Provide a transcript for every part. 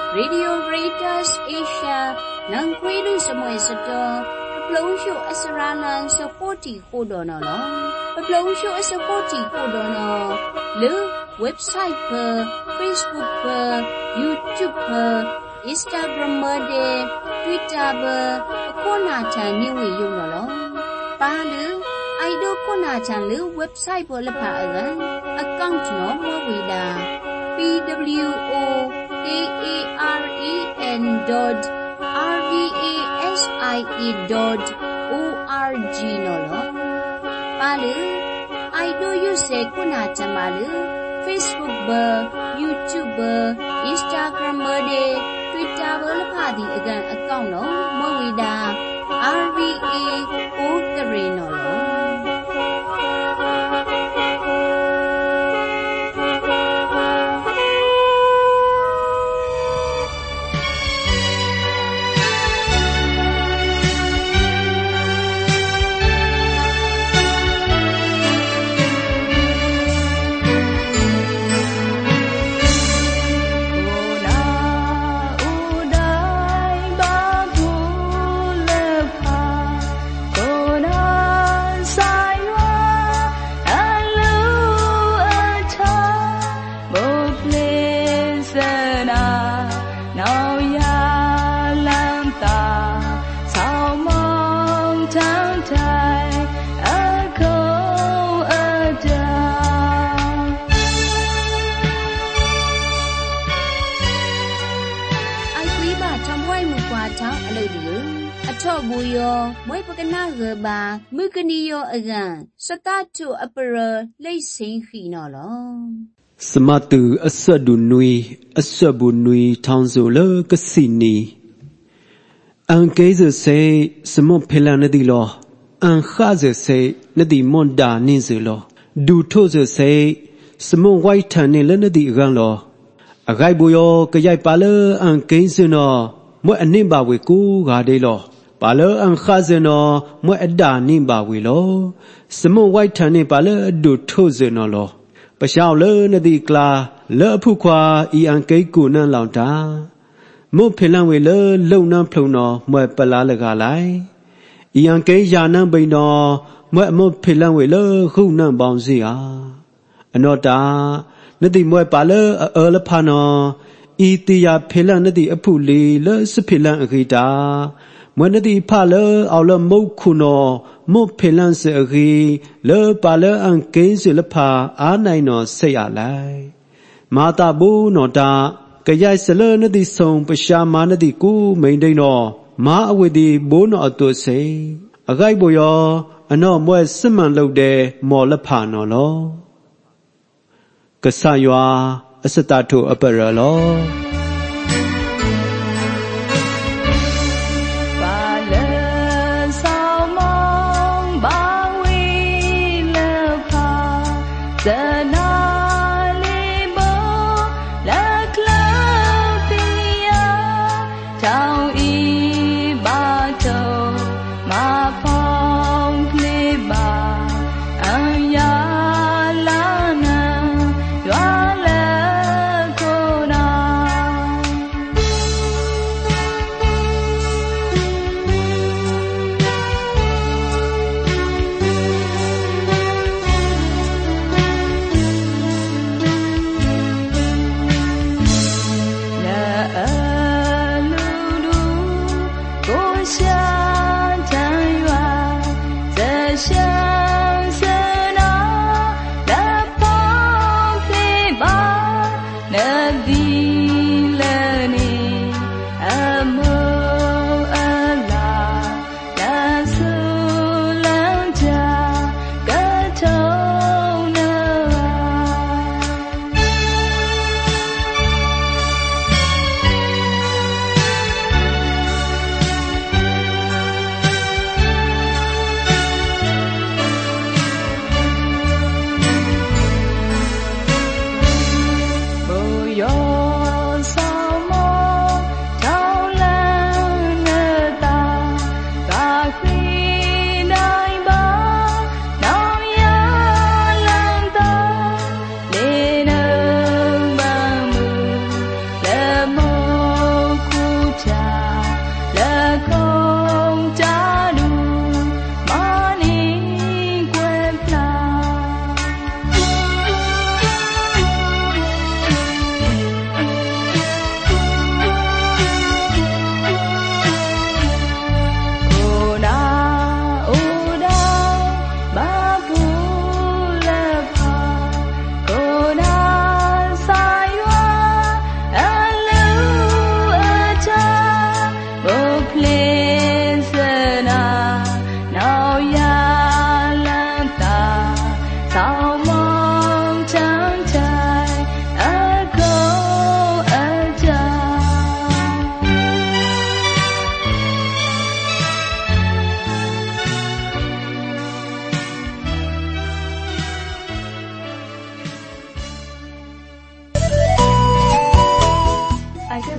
Radio Raiders Asia นังคุยดูสมัยสตอปลงชูอัสรานันสปอร์ตีโคดอนอลปลงชูอัสปอร์ตีโคดอนอหรือเว็บไซต์เพอ Facebook เพอ YouTube เพอ Instagram เพอเด Twitter เพอโคนาชานิวิยงนอปาหรือไอดอลโคนาชาหรือเว็บไซต์เพอละพากันaccount นอมวิดา pwoaren.rvasie.org นอลปาหรือไอดอลยูเซคุนาจามาหรือ Facebook เบอร์ YouTube เบอร์ Instagram เบอร์เด Twitter เบอร์ละพาดีกัน account นอมวิดา RVA นอลบูโยมวยปกนาเกบามุกนิโยอกันสตาตุอปเรเลสิงขีนอลสมาตุอสดุนุยอสบุนุยทองโซเลกสินีอันเกซเซสมเพลานดิโลอันคาเซเซนดิมอนดานิซโลดูโทเซเซสมไวทันเนลนดิกันโลอไกบุโยกยายปาเลอันเกซโนมวยอันนิบาเวกูกาเดโลปาเลอันข้าเจนอมวยอดานิบาวิโลสมุไวทันนี่ปาเลดูทุเจนอโลปะชาวเลนดีกลาเลผู้ควาอีอันเกกูนันลาวตามุเพลังเวเลလုံนันพลุนอมวยปลาเลกาไลอีอันเกยานันบินอมวยมุเพลังเวเลขุนันบองซีอาอนอตานดีมวยปาเลลพานออีติยาเพลังนดีอผู้ลีเลสเพลังอกิตามวนดีพาเลเอาละมุคุนอมุเพลันเสอกีเลปาเลอันเกสิลพาอาไนนอเสียอะไรมาตาบูนอตากะยายเสลนดีทรงประชามา นดีกูไม่ได้นอมาอวดีบูนอตัวเสอไกบุยออนอมวยสมันลุเดมอลพานอลอกะสายาอสตาตุอปะระลอ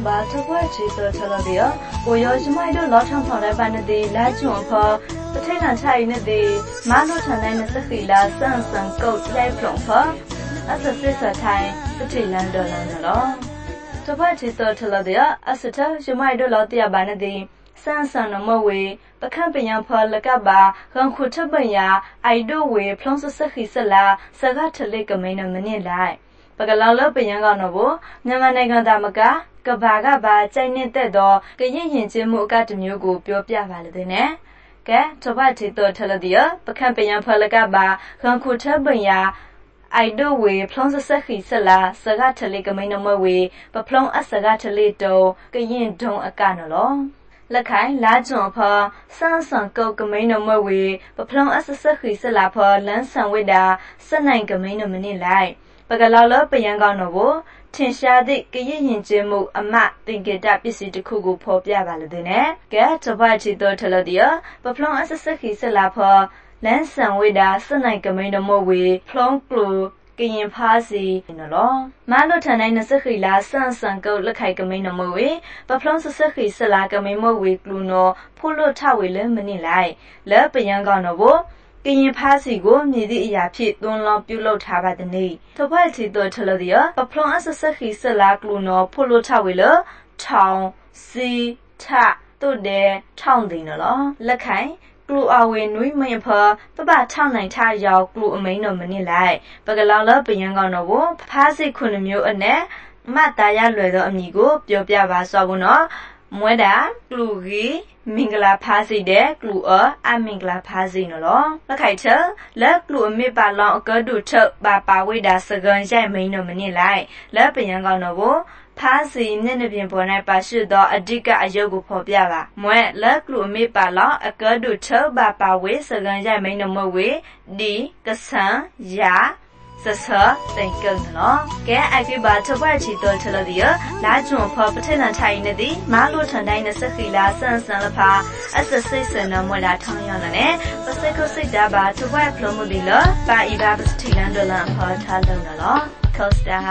ba thapwa chi to chala dia ko yo shmai do lo thang thang dai ba ne de la chun pho pathai nan chai ne de ma lo than dai ne sakhi la san san kau lai phlong pho asa se sa thai pathai lan do lan lo thapwa chi to chala dia asatha shmai do lo tia ba ne de san san no mo we pakhan pyan pho laka ba khan khu thapban ya ai do we phlong sakhi sala saga thale kamai no mane laiပကလောင်လပယံကောင်တော့ဘူးမြန်မာနိုင်ငံသားမကကဘာကဘာကြိုက်နေတဲ့တော့ကရင်ရင်ချင်းမှုအကတမျိုးကိုပြောပြပါလေတဲ့နဲ့ကဲတပတ်ချီတော့ထလဒီယပခန့်ပယံဖလကဘာခန်ခုထပညာအိုက်ဒိုဝေဖလုံစဆက်ခီဆလာစကားထလေကမိန်နမဝေပဖလုံအစကားထလေတော့ကရင်ဒုံအကနော်လောလက်ခိုင်လာကျွန်ဖစန်းစံကောက်ကမိန်နမဝေပဖလုံအစဆက်ခီဆလာဖလန်းဆန်ဝိတာစနိုင်ကမိန်နမနေလိုက်ပကလောင်လပယံကောင်တော့ကိုထင်ရှားသည့်ကရင်ရင်ကျင်းမှုအမသင်္ကေတပစ္စည်းတစ်ခုကိုဖော်ပြပါလေတဲ့နဲ့ကဲတပတ်ချီတော့ထလဒီယပဖလုံအစဆက်ခီဆက်လာဖော်လန်းဆန်ဝိတာစနိုင်ကမိန်တမောဝေဖလုံကလူကရင်ဖားစီနော်မလွတ်ထန်တိုင်းနစခီလာဆန်ဆန်ကုတ်လက်ခိုက်ကမိန်နမောဝေပဖလုံစဆက်ခီဆက်လာကမိန်မောဝေကလူနော်ဖိုလို့ထဝေလဲမနိလိုက်လဲပယံကောင်တော့ဘောကရင်ဖားစီကိုမြည်သည့်အရာဖြစ်သွန်းလောင်းပြုလုပ်ထားပါသည်။ထဖက်ချီတော်ထလဒီယပဖလုံအစဆက်ခီဆက်လာကလူနော်ဖိုလို့ထဝေလထောင်စီထတို့တဲ့ထောင်တင်နော်လက်ခိုင်ကလူအဝေနွိမင်ဖပပထောင်နိုင်ထရောက်ကလူအမိန်တော်မနစ်လိုက်ပကလောင်လပယံကောင်တော့ကိုဖားစီခုနှစ်မျိုးအနဲ့မတ်တာရလွယ်သောအမည်ကိုပြောပြပါဆိုဘူးနော်မွဲတာကလူကြီးမင်္ဂလာဖားစီတဲ့ကလူအမင်္ဂလာဖားစီနော်လက်ခိုက်ချလက်ကလူအမေပါလောင်အကဒုထပါပါဝိဒါစကန်ရိုက်မိန်တော်မနစ်လိုက်လက်ပယံကောင်တော့ကိုဖားစီမျက်နှာပြင်ပေါ်၌ပါရှိသောအဓိကအယုတ်ကိုဖော်ပြပါမွဲလက်ကလူအမေပါလောင်အကဒုထပါပါဝိစကန်ရိုက်မိန်တော်မဝေဒီကဆန်ယာစဆတိန်ကုန်းနော်ကဲအပြပါထပွက်ချီတော်ထလဒီယလာကျွန်ဖော်ပထနထိုင်နေသည်မာလို့ထန်တိုင်းနစခီလာဆန်ဆန်လဖာအစစိတ်စနမွလာထောင်းရနဲ့ပစကုစိတ်တာပါထပွက်ဖလုံးမှုဒီလပါဤပါပစတီလန်ဒလန်ဖော်ထားလုံးနော်ကောစတာ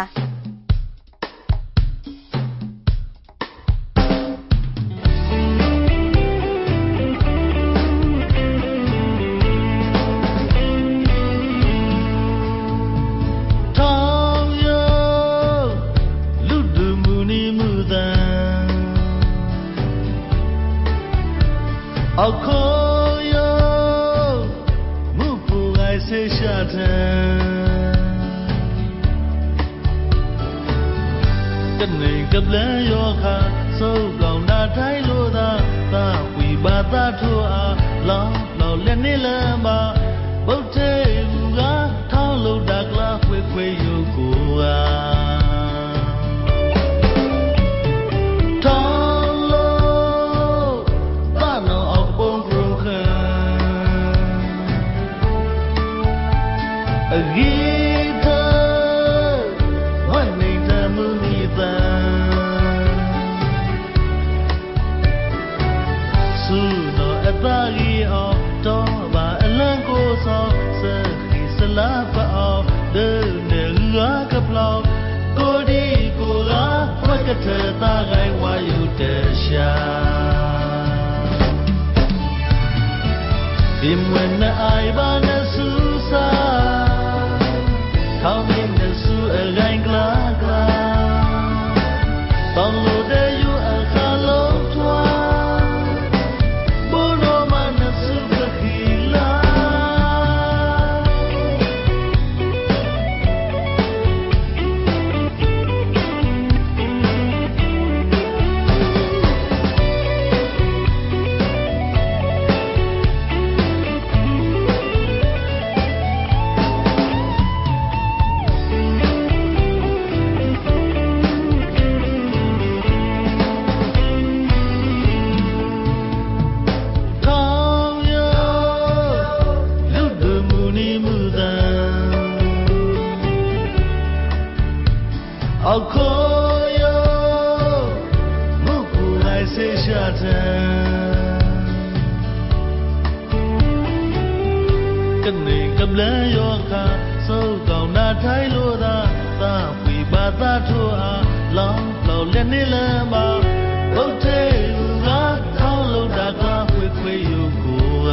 ကပလန်ယောခါစုပ်ကောင်တာထိုင်လို့သာသာဝီဘာသာထိုးအားလောင်းလောင်းလက်နေလမ်းပါဘုတ်သေးလူကထောင်းလို့တာကလာခွေခွေယုကိုအားထောင်းလို့ဘာနောအပုံကရုံခအဂီเธอตาไงว่าอยู่เดชาบิมเวนน่ะไอบานะสุซาเขาไม่น่ะสุอะไรกล้ากล้าต้องโลเดอยู่อาคาโลทวาบุโนมานะสุกะขีลาကနေကပလန်ယောခါစုပ်ကောင်နာထိုင်လို့သာသာဝီဘာသာထိုးအားလောင်းလောလက်နေလမ်းမှာဘုတ်သေးလူကထောင်းလို့တာကခွေယူကိုက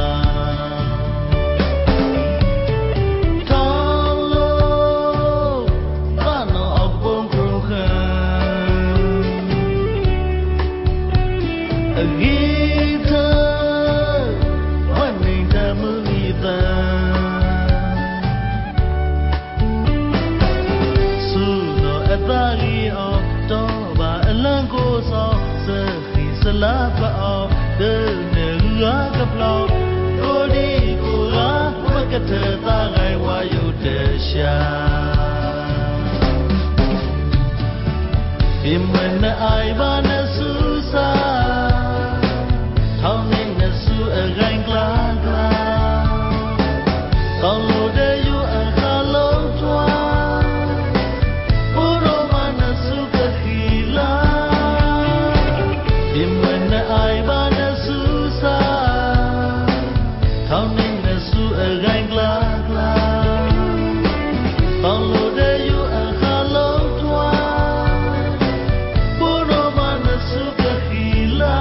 လာပါအောင်တဲ့နေရကပလောက်ကိုဒီကိုရာဝကတဲ့သားငိုင်ဝါယုတဲ့ရှာဒီမနဲ့အိုင်ဘာနဲ့ဆူစာထောင်းနေနဲ့ဆူအရိုင်းကလာကလာကောင်းလို့တဲ့ယူအခါလုံးထွာဘူရောမနဲ့ဆူကခီလာဒီမနဲ့အိုင်ဘာနဲ့ဆူစာထောင်းနေနဲ့ဆူအရိုင်းကလာကလာကောင်းလို့တဲ့ယူအခါလုံးထွာဘူရောမနဲ့ဆူကခီလာ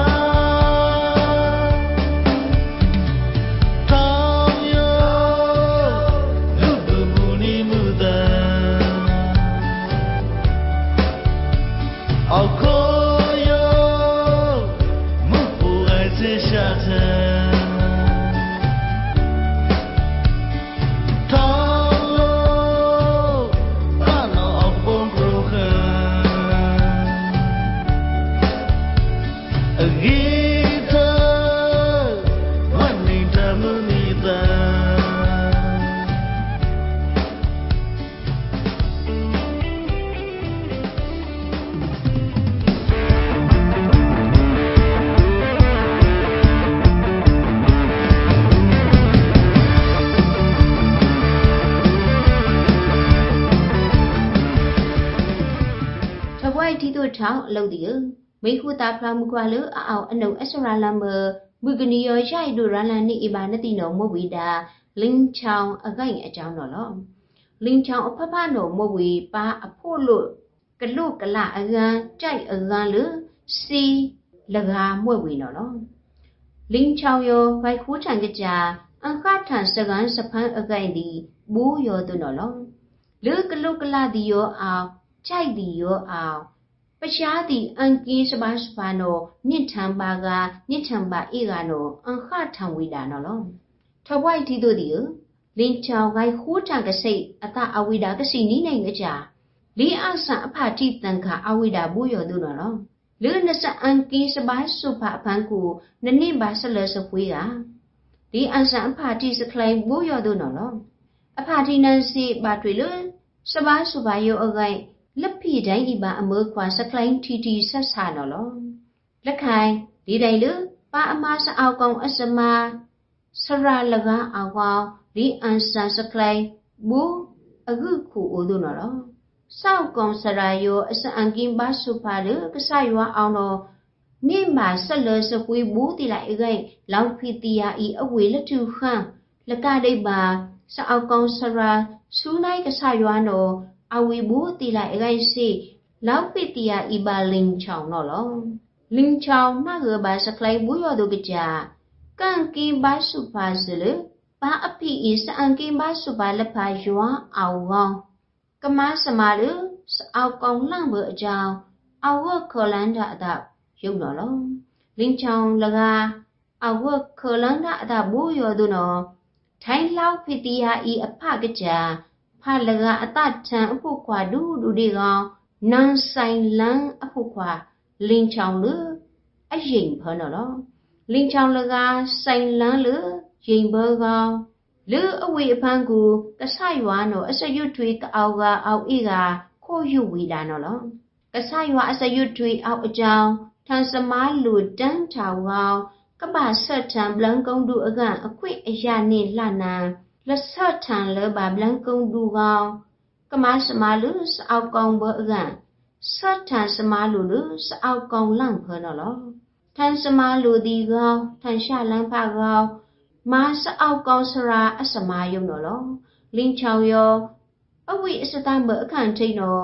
ထောင်းအလုပ်ဒီမိခုတာဖလာမကွာလအောက်အနုအစရာလမ်မူကနီယောရှိုက်ဒူရလန်နီအဘာနတိနောမဝီတာလင်းချောင်းအကိုင်အကြောင်းတော့လောလင်းချောင်းအဖဖနောမဝီပါအဖို့လို့ကလုကလအကန်ကြိုက်အကန်လစီလကားမွဲ့ဝီနော်လောလင်းချောင်းယောဘိုက်ခိုးထန်ကြအန်ခထန်စကန်စဖန်အကိုင်ဒီဘူးယောသူနော်လောလူကလုကလဒီယောအောင်ကြိုက်ဒီယောအောင်ပရှားတီအန်ကင်းစပါစပါနောညစ်ထံပါကညစ်ထံပါအေကနောအန်ခထံဝိဒါနော်လောထဝိုက်တီတို့ဒီလင်းချောင်းဂိုင်ခိုးထံကစိတ်အတအဝိဒါကစီနီနိုင်ကြလီအဆန်အဖတိတန်ခအဝိဒါဘူးယောတို့နော်လောလူနစအန်ကင်းစပါစုဖအဖန်ကိုနနိပါဆလစပွေးကဒီအန်ဆန်အဖတိစခလိုင်းဘူးယောတို့နော်လောအဖတိနန်စီဘာတွေလစပါစုပါယောအဂိုင်လက်ဖိတိုင်းဤပါအမေခွာစကလိုင်းတီတီဆက်ဆာနော်လောလက်ခိုင်ဒီတိုင်လပါအမစအောက်ကောင်အစမဆရာလကားအောက်ကောင်ဒီအန်ဆန်စကလိုင်းဘူးအခုခုအိုတို့နော်လောစောက်ကောင်ဆရာယောအစအန်ကင်းပါစုပါလကဆရွာအောင်တော့နေမှာဆက်လစကွေးဘူးတီလိုက်အိလောက်ဖိတီယာဤအဝေလက်တူခန့်လကဒိတ်ပါစအောက်ကောင်ဆရာစူးနိုင်ကဆရွာနော်အဝေဘူးတီလိုက်အခိုင်စီလောက်ပိတီယာဤပါလင်းချောင်းနော်လောလင်းချောင်းနာရပါစကလိုက်ဘူးရတို့ကြကန်ကင်းပါစုပါစလေပါအပိဤစအန်ကင်းပါစုပါလက်ဖာယွာအောင်ကောကမစမာလူစအောက်ကောင်လန့်ဘအကြောင်းအဝတ်ခေါ်လန်းတာအပ်ရုပ်နော်လောလင်းချောင်းလကအဝတ်ခေါ်လန်းတာအပ်ဘူးရတို့နော်ထိုင်းလောက်ပိတီယာဤအဖကြဖာလကအတထံအဖို့ခွာဒူဒီကောင်နန်ဆိုင်လန်းအဖို့ခွာလင်းချောင်းလူအရင်ဖနော်လောလင်းချောင်းလကဆိုင်လန်းလူရင်ဘောကောင်လူအဝေအဖန်းကိုကဆရွာနော်အစရွထွေကအောက်ကအောက်ဤကခိုးယူဝီတာနော်လောကဆရွာအစရွထွေအောက်အကြောင်းထန်စမားလူတန်းထောင်ကောင်ကပဆက်ထံဘလန်ကုန်းဒူအကအခွင့်အရာနေလှနံလက်ဆက်ထံလဘာဘလန်ကုန်းဒူကောင်ကမစမာလူစအောက်ကောင်ဘောအကန်ဆက်ထံစမာလူလူစအောက်ကောင်လန့်ဖနော်လောထန်စမာလူဒီကောင်ထန်ရှာလန်းဖကောင်မာစအောက်ကောင်စရာအစမာယုံနော်လောလင်းချောင်ယောအဝိအစတမအခန့်ထိန်နော်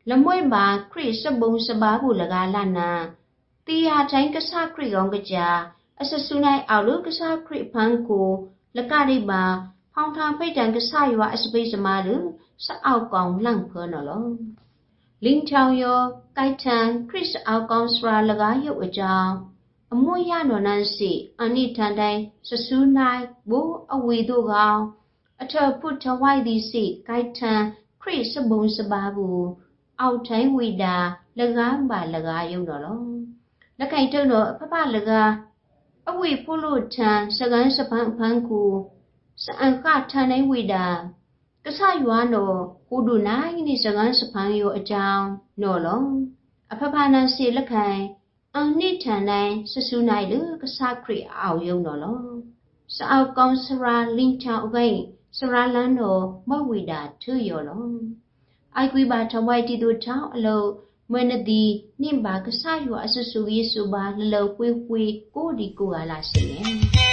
ละมวยมาคริสบุงสบาบุละกาลานาตีหาไทยกษาคริกองกจาอสสุนัยเอาลุกษาคริพังกูละกาดิบาพองทางไฟดันกษาอยู่อสเปสมาลุสะเอากองหลังเพอนอลอลิงชาวโยไกทันคริสเอากองสราละกาอยู่อจาอมวยานนันสิอันนี้ทันใดสสุนัยบูอวีดูกาวအထพุทธဝိုက်ဒီစိไกทันคริสบุงสบาบูเอาไทยวิดาละกาบาละกาอยู่ดอลอละไก่เตอพะพะละกาอวีพุลุทันสกันสพังพังกูสะอันกะทันในวิดากษายวานโนฮูดูนายนี่สกันสพังโยอจาวโนลออพะพานันสิละไข่อันนี้ทันในสสุนัยลือกษาคริเอาอยู่ดอลอสะเอากองสราลิงชาวไกสราลันโนมะวิดาทุโยลอไอกุยบาทวายติดูเท้าอโลเมื่อดีนิมบากษาอยู่อสุสุเยสุบาเลวคุยโกดีกูอาลาสิเน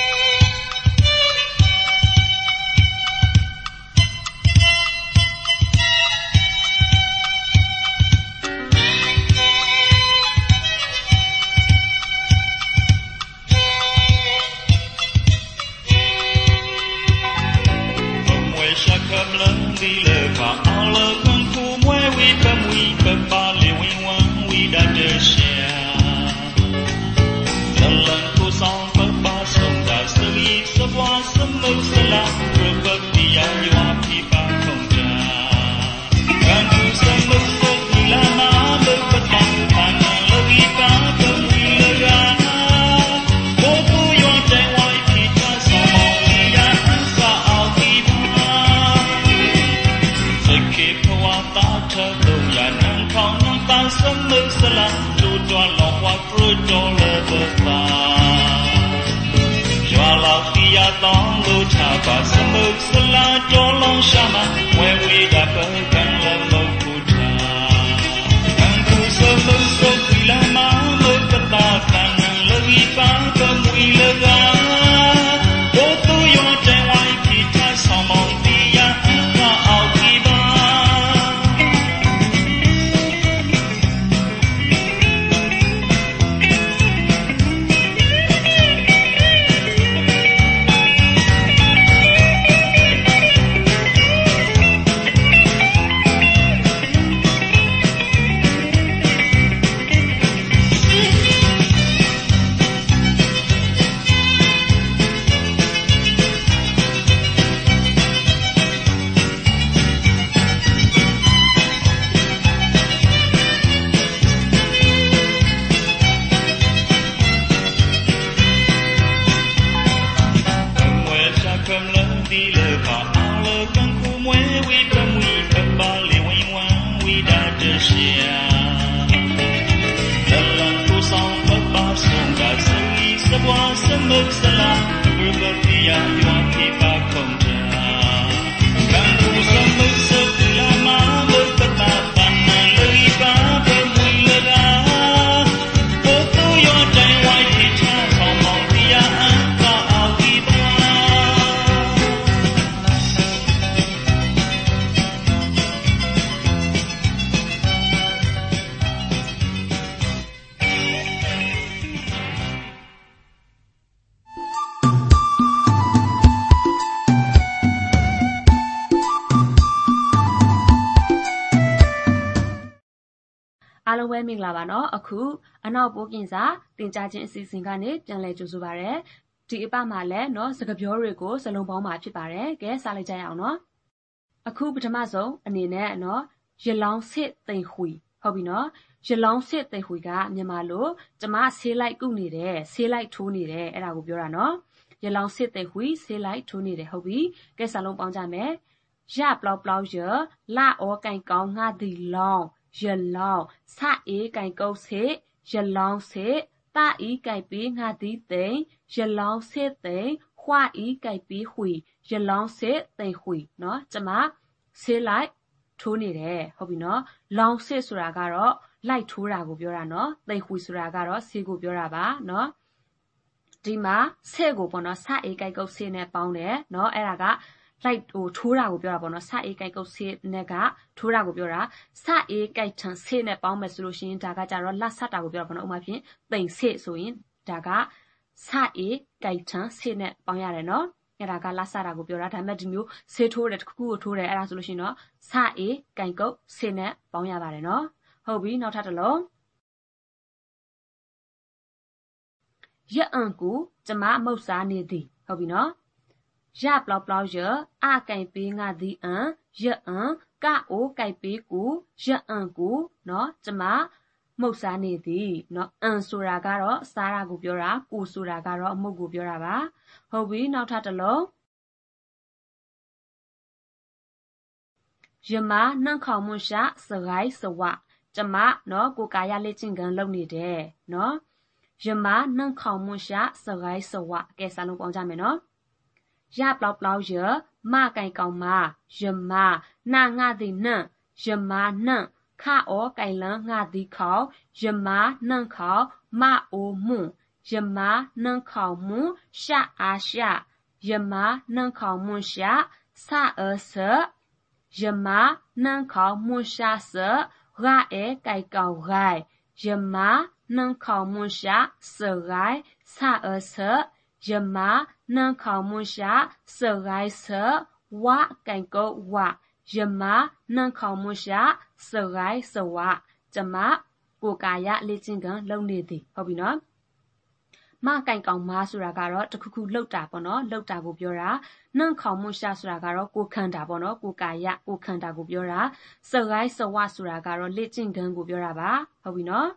အားလုံးပဲမင်္ဂလာပါနော်အခုအနောက်ပိုးကင်စာတင်ကြားခြင်းအစီအစဉ်ကနေပြန်လည်ကြိုဆိုပါရစေဒီအပမှာလည်းနော်စကားပြောတွေကိုစလုံးပေါင်းမှာဖြစ်ပါတယ်ကဲစလိုက်ကြရအောင်နော်အခုပထမဆုံးအနေနဲ့နော်ရလောင်းစစ်သိမ်ခွေဟုတ်ပြီနော်ရလောင်းစစ်သိမ်ခွေကမြန်မာလိုကျမဆေးလိုက်ကုနေတယ်ဆေးလိုက်ထိုးနေတယ်အဲ့ဒါကိုပြောတာနော်ရလောင်းစစ်သိမ်ခွေဆေးလိုက်ထိုးနေတယ်ဟုတ်ပြီကဲစလုံးပေါင်းကြမယ်ရပလောက်ပလောက်ရလာဩကင်ကောင်းငါဒီလောင်းရလောင်းစအေးကင်ကုတ်စစ်ရလောင်းစစ်တာဤကင်ပေးငါဒီသိမ်ရလောင်းစစ်သိမ်ခွာဤကင်ပေးခွေရလောင်းစစ်သိမ်ခွေနော်ကျမဆေးလိုက်ထိုးနေတယ်ဟုတ်ပြီနော်လောင်းစစ်ဆိုတာကတော့လိုက်ထိုးတာကိုပြောတာနော်သိမ်ခွေဆိုတာကတော့ဆေးကိုပြောတာပါနော်ဒီမှာဆဲကိုပေါ့နော်စအေးကင်ကုတ်ဆေးနဲ့ပေါင်းတယ်နော်အဲ့ဒါကလိုက်ထိုးတာကိုပြောတာပေါ့နော်စအေးကြိုက်ကုတ်ဆေးနဲ့ကထိုးတာကိုပြောတာစအေးကြိုက်ထန်ဆေးနဲ့ပေါင်းမယ်ဆိုလို့ရှိရင်ဒါကကြတော့လက်ဆက်တာကိုပြောတာပေါ့နော်ဥပမာဖြင့်တိမ်ဆေးဆိုရင်ဒါကစအေးကြိုက်ထန်ဆေးနဲ့ပေါင်းရတယ်နော်အဲ့ဒါကလက်ဆက်တာကိုပြောတာဒါပေမဲ့ဒီမျိုးဆေးထိုးတယ်တစ်ခုကိုထိုးတယ်အဲ့ဒါဆိုလို့ရှိရင်တော့စအေးကြိုက်ကုတ်ဆေးနဲ့ပေါင်းရပါတယ်နော်ဟုတ်ပြီနောက်ထပ်တစ်လုံးရအန်ကိုကျမမုတ်စားနေသည်ဟုတ်ပြီနော်ရပလောက်ပလောက်ရအကင်ပေးငါသည်အန်ရအန်ကအိုကြိုက်ပေးကိုရအန်ကိုနော်ကျမမုတ်စားနေသည်နော်အန်ဆိုတာကတော့စားတာကိုပြောတာကိုဆိုတာကတော့အမုတ်ကိုပြောတာပါဟုတ်ပြီနောက်ထပ်တစ်လုံးရမနှန့်ခေါင်မှုရှာစကိုင်းစဝကျမနော်ကိုကာရလက်ချင်းကန်လုပ်နေတယ်နော်ရမနှန့်ခေါင်မှုရှာစကိုင်းစဝကဲစာလုံးပေါင်းကြမယ်နော်ရပလောက်ပလောက်ရမကင်ကောင်မရမနာငါသည်နှန့်ရမနှန့်ခအောကင်လန်းငါသည်ခေါရမနှန့်ခေါမအိုမှုရမနှန့်ခေါမှုရှာအားရှာရမနှန့်ခေါမှုရှာစအစရမနှန့်ခေါမှုရှာစရအဲကင်ကောင်ဂိုင်ရမနှန့်ခေါမှုရှာစဂိုင်စအစရမနှန့်ခေါမှုရှာစဂိုင်စဝကင်ကောဝရမနှန့်ခေါမှုရှာစဂိုင်စဝကျမကိုကာယလေ့ကျင့်ခန်းလုပ်နေသည်ဟုတ်ပြီနော်မကင်ကောင်မဆိုတာကတော့တခုခုလှုပ်တာပေါ့နော်လှုပ်တာကိုပြောတာနှန့်ခေါမှုရှာဆိုတာကတော့ကိုခန္ဓာပေါ့နော်ကိုကာယကိုခန္ဓာကိုပြောတာစဂိုင်စဝဆိုတာကတော့လေ့ကျင့်ခန်းကိုပြောတာပါဟုတ်ပြီနော်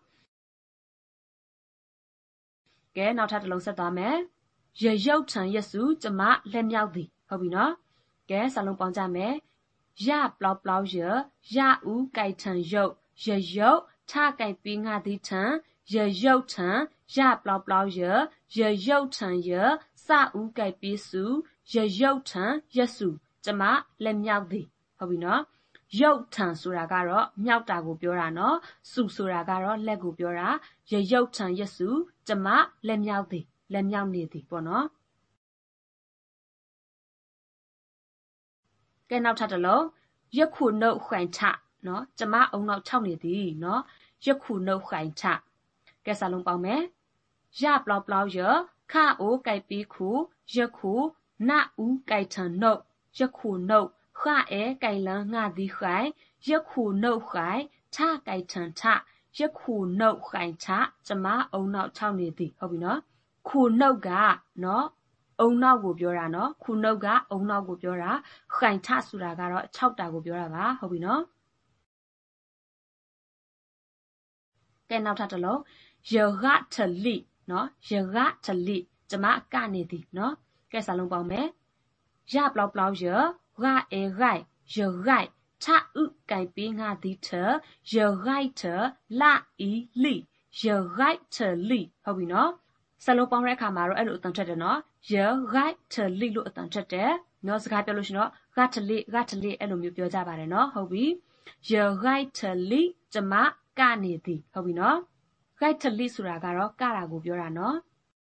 ကဲနောက်ထပ်တစ်လုံးဆက်သွားမယ်ရရုပ်ထံရစုကျမလက်မြောက်သည်ဟုတ်ပြီနော်ကဲစာလုံးပေါင်းကြမယ်ရပလောက်ပလောက်ရရဦးကြိုက်ထံရုပ်ရရုပ်ထကြိုက်ပြီးငါသည်ထံရရုပ်ထံရပလောက်ပလောက်ရရုပ်ထံရစဦးကြိုက်ပြီးစုရရုပ်ထံရစုကျမလက်မြောက်သည်ဟုတ်ပြီနော်ရုပ်ထံဆိုတာကတော့မြောက်တာကိုပြောတာနော်စုဆိုတာကတော့လက်ကိုပြောတာရရုပ်ထံရစုကျမလက်မြောက်သည်လက်မြောက်နေသည်ပေါ့နော်ကဲနောက်ထပ်တစ်လုံးယခုနှုတ်ခိုင်ထနော်ကျမအုံနောက်6နေသည်နော်ယခုနှုတ်ခိုင်ထကဲစာလုံးပေါင်းမယ်ရပလောက်ပလောက်ရခအိုကြိုက်ပြီးခုယခုနဦးကြိုက်ထံနှုတ်ယခုနှုတ်ခအဲကြိုင်လန်းငါသည်ခိုင်ယခုနှုတ်ခိုင်ထကြိုက်ထံထယခုနှုတ်ခိုင်ထကျမအုံနောက်6နေသည်ဟုတ်ပြီနော်ခုနှုတ်ကနော်အုံနောက်ကိုပြောတာနော်ခုနှုတ်ကအုံနောက်ကိုပြောတာခိုင်ထဆိုတာကတော့6တာကိုပြောတာပါဟုတ်ပြီနော်ကဲနောက်ထပ်တစ်လုံးယဂထလိနော်ယဂထလိကျမကနေသည်နော်ကဲစာလုံးပေါင်းမယ်ရပလောက်ပလောက်ယဂအဲဂိုင်ယဂိုင်ထဥကြိုင်ပေးငါသည်ထယဂိုင်ထလာဤလိယဂိုင်ထလိဟုတ်ပြီနော်စလုံးပေါင်းတဲ့အခါမှာတော့အဲ့လိုအတန်ထွက်တယ်နော်ယဂိုင်ထလိလို့အတန်ထွက်တယ်နော်စကားပြောလို့ရှိရင်တော့ဂထလိအဲ့လိုမျိုးပြောကြပါတယ်နော်ဟုတ်ပြီယဂိုင်ထလိကျမကနေသည်ဟုတ်ပြီနော်ဂိုက်ထလိဆိုတာကတော့ကတာကိုပြောတာနော်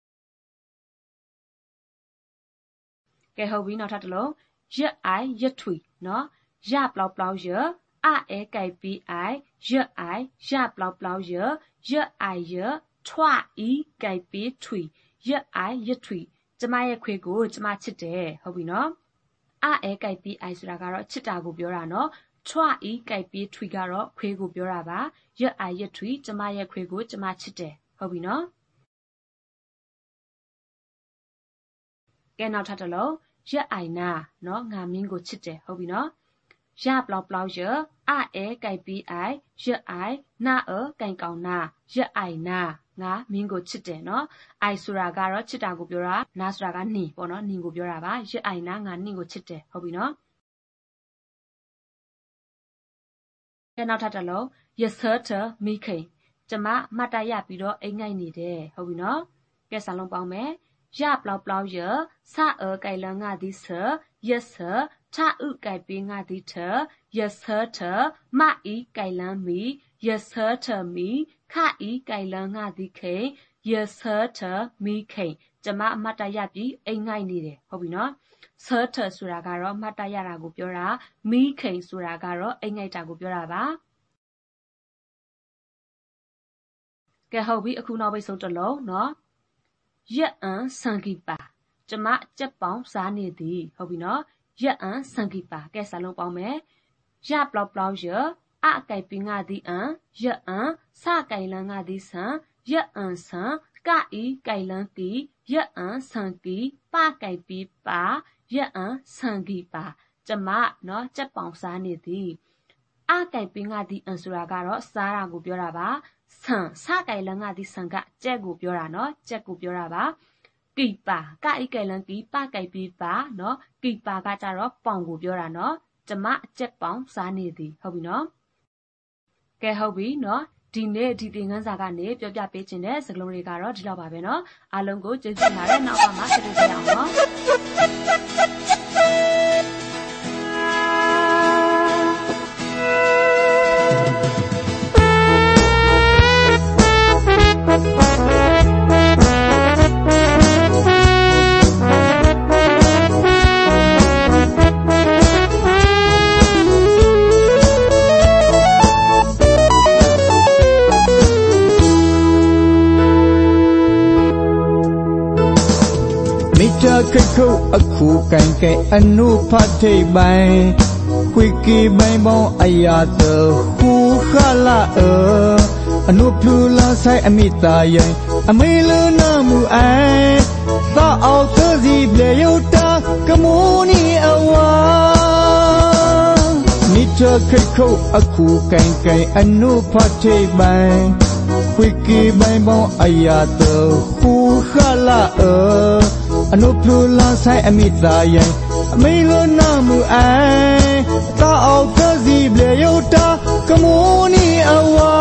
ကဲဟုတ်ပြီနောက်ထပ်တစ်လုံးရအိုင်ရထွေနော်ရပလောက်ပလောက်ရအအဲကြိုက်ပြီးအိုင်ရအိုင်ရပလောက်ပလောက်ရအိုင်ရထွာဤကြိုက်ပြီးထွေရအိုင်ရထွေကျမရဲ့ခွေးကိုကျမချစ်တယ်ဟုတ်ပြီနော်အအဲကြိုက်ပြီးအိုင်ဆိုတာကတော့ချစ်တာကိုပြောတာနော်ထွာဤကြိုက်ပြီးထွေကတော့ခွေးကိုပြောတာပါရအိုင်ရထွေကျမရဲ့ခွေးကိုကျမချစ်တယ်ဟုတ်ပြီနော်ကဲနောက်ထပ်တစ်လုံးရအိုင်နာနော်ငါမင်းကိုချစ်တယ်ဟုတ်ပြီနော်ရပလောက်ပလောက်ရအအဲကြိုက်ပြီးအိုင်ရအိုင်နာကြိုင်ကောင်နာရအိုင်နာငါမင်းကိုချစ်တယ်နော်အိုင်ဆိုတာကတော့ချစ်တာကိုပြောတာနာဆိုတာကနှင်ပေါ့နော်နှင်ကိုပြောတာပါရအိုင်နာငါနှင်ကိုချစ်တယ်ဟုတ်ပြီနော်ကဲနောက်ထပ်တစ်လုံးရဆတ်တမိခိန်ကျမမတ်တရပြီးတော့အိမ်ငိုက်နေတယ်ဟုတ်ပြီနော်ကဲစာလုံးပေါင်းမယ်ရပလောက်ပလောက်ရစကြိုင်လန်းငါသည်ဆရဆထဥကြိုက်ပေးငါသည်ထရဆထမဤကြိုင်လန်းမီရဆထမီခဤကြိုင်လန်းငါသည်ခိန်ရဆထမီခိန်ကျမမတ်တရပြီးအိမ်ငိုက်နေတယ်ဟုတ်ပြီနော် Certain ဆိုတာကတော့မှတ်တရတာကိုပြောတာမိခိန်ဆိုတာကတော့အိမ်ငိုက်တာကိုပြောတာပါကဲဟုတ်ပြီအခုနောက်ပိတ်ဆုံးတစ်လုံးနော်ရက်အန်ဆန်ကီပါကျမကြက်ပေါင်းစားနေသည်ဟုတ်ပြီနော်ရက်အန်ဆန်ကီပါကဲစာလုံးပေါင်းမယ်ရပလောက်ပလောက်ရအကိုင်ပင်ငါသည်အန်ရက်အန်စကိုင်လန်းငါသည်ဆန်ရက်အန်ဆန်ကဤကိုင်လန်းကီရက်အန်ဆန်ကီပကိုင်ပီပါရက်အန်ဆန်ကီပါကျမနော်ကြက်ပေါင်းစားနေသည်အကိုင်ပင်ငါသည်အန်ဆိုတာကတော့စားတာကိုပြောတာပါဆန်စကိုင်လန်းငါသည်ဆန်ကကြက်ကိုပြောတာနော်ကြက်ကိုပြောတာပါကီပါကဤကိုင်လန်းကီပကိုင်ပီပါနော်ကီပါကကြတော့ပေါင်ကိုပြောတာနော်ကျမကြက်ပေါင်းစားနေသည်ဟုတ်ပြီနော်ကဲဟုတ်ပြီနော်ဒီနေ့ဒီသင်ခန်းစာကနေပြောပြပေးခြင်းတဲ့စကားလုံးတွေကတော့ဒီလောက်ပါပဲနော်အားလုံးကိုကျေးဇူးတင်ပါတယ်နောက်ပါမှာဆက်တွေ့ကြအောင်နော်ခိတ်ခုတ်အခုကန်ကဲအနုဖတ်ထိပ်ပိုင်းခွေကီပိုင်းပေါင်းအရာတော်ဟူခလာအနုဖြူလာဆိုင်အမိတာရင်အမေလနာမှုအိုင်သာအောက်သစီပြေယုတာကမူနီအဝါမိချခိတ်ခုတ်အခုကန်ကဲအနုဖတ်ထိပ်ပိုင်းခွေကီပိုင်းပေါင်းအရာတော်ဟူခလာအနုဖြူလာဆိုင်အမိသားရင်အမေလိုနာမှုအိုင်တာအောက်သစီပြေယုတာကမူနီအဝါ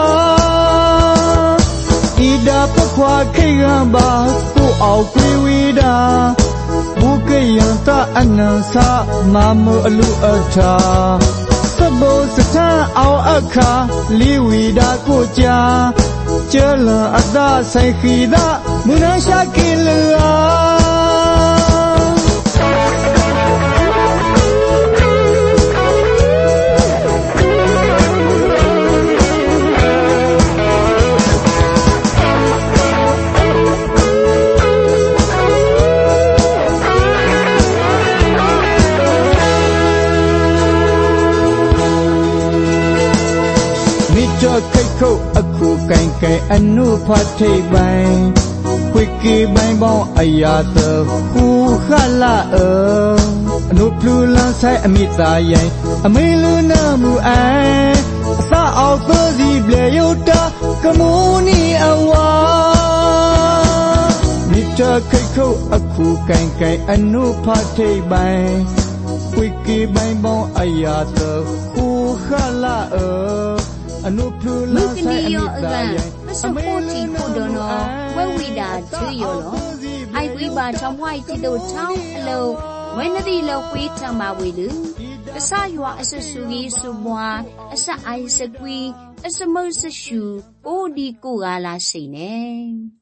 ဤဒါပခွာခိကံပါကိုအောက်ကွေဝီတာဘုကယံတာအနံစာမမအလူအထာစဘောစထအောင်အခါလီဝီတာကိုကြာကျလအသာဆိုင်ခီတာမူနာရှာကီလာခိတ်ခုတ်အခုကန်ကဲအနုဖတ်ထိပ်ပိုင်းခွေကီပိုင်းပေါင်းအရာတော်ဟူခလာအနုဖြူလန်းဆိုင်အမိသားရင်အမေလူနာမှုအိုင်အစအောက်သစီပြေယုတာကမူနီအဝါမိချခိတ်ခုတ်အခုကန်ကဲအနုဖတ်ထိပ်ပိုင်းခွေကီပိုင်းပေါင်းအရာတော်ဟူခလာ Look in your again. Supporting Kodono, where we are to Yolo. I we bar some white to town hello. When the low wheat tama we do. The Sayua as a sugi subwa, as a ice agree, as a mouse shoe, or the Kugala sine.